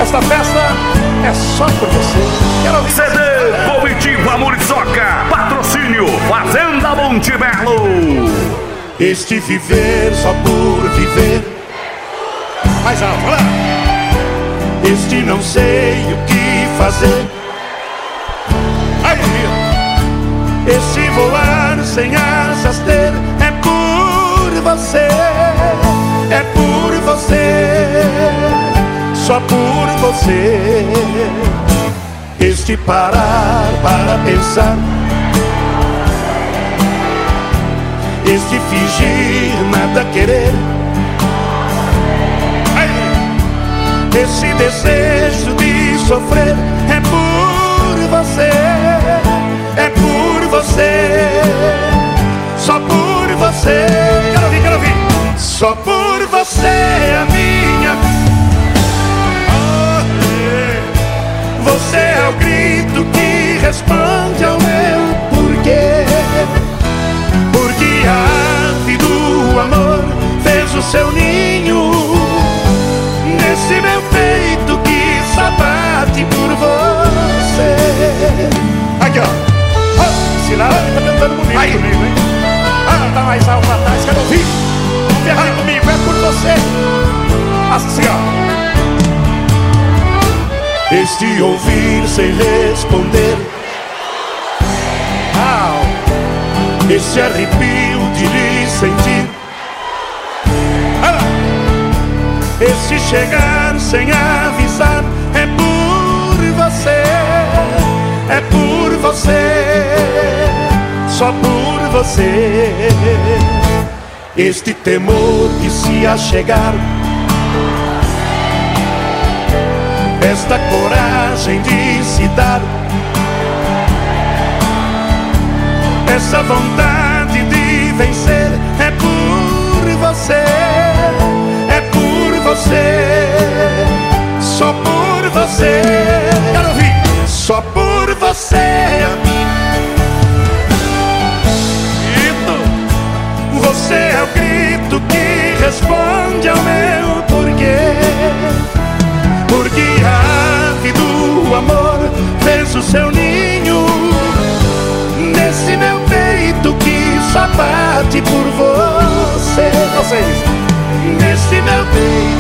Esta festa é só por você. Quero ouvir CD Comitiva Muriçoca. Patrocínio Fazenda Monte Belo. este viver só por viver. Mais alto, olha lá. Este não sei o que fazer. Ai, este voar sem asas ter é por você. É por você, só por você. Este parar para pensar, este fingir nada querer, esse desejo de sofrer é por você. É por você, só por você. Quero ouvir, quero ouvir. Só por você, a minha. Você é o grito que responde ao meu porquê. Porque a ave do amor fez o seu ninho nesse meu peito que só bate por você. Aqui, ó. Sinal que tá cantando bonito aí comigo, hein? Ah, tá mais alto atrás, quero ouvir. Ferrar comigo, é por você. Assim, ó. Este ouvir sem responder, esse arrepio de lhe sentir, esse chegar sem avisar, é por você. É por você, só por você. Este temor que se achegar, esta coragem de se dar, essa vontade de vencer, é por você. É por você, só por você. Quero ouvir. Só por você, você é o grito que responde ao meu porquê. Porque a ave do amor fez o seu ninho nesse meu peito que só bate por você. Vocês, nesse meu peito